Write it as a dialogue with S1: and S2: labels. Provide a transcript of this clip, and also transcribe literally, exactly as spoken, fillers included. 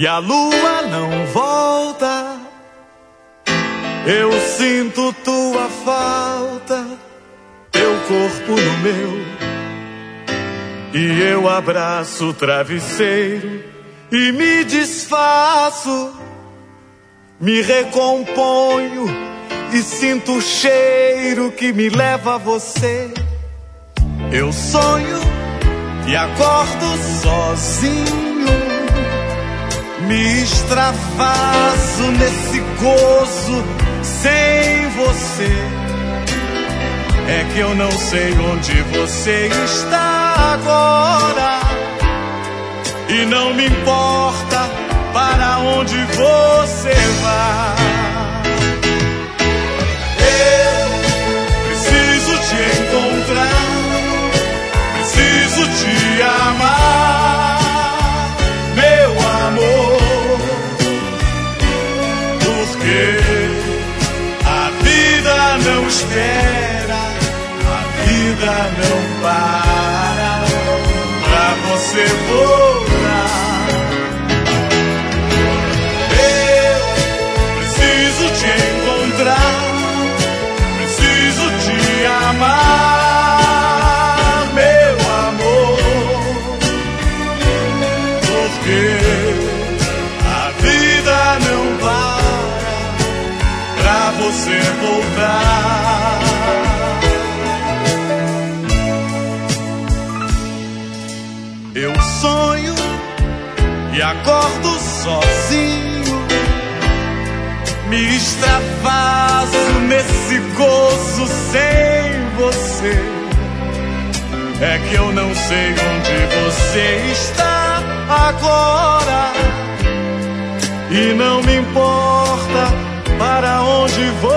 S1: e a lua não volta. Eu sinto tua falta, teu corpo no meu, e eu abraço o travesseiro e me desfaço, me recomponho e sinto o cheiro que me leva a você. Eu sonho e acordo sozinho, me extravaso nesse gozo sem você. É que eu não sei onde você está agora, e não me importa para onde você vai. Eu preciso te encontrar, preciso te amar, meu amor, porque a vida não espera, a vida não para pra você voltar. Eu preciso te encontrar, preciso te amar, meu amor, porque a vida não para pra você voltar. Eu sonho e acordo sozinho, me extravaso nesse gozo sem você. É que eu não sei onde você está agora, e não me importa para onde vou.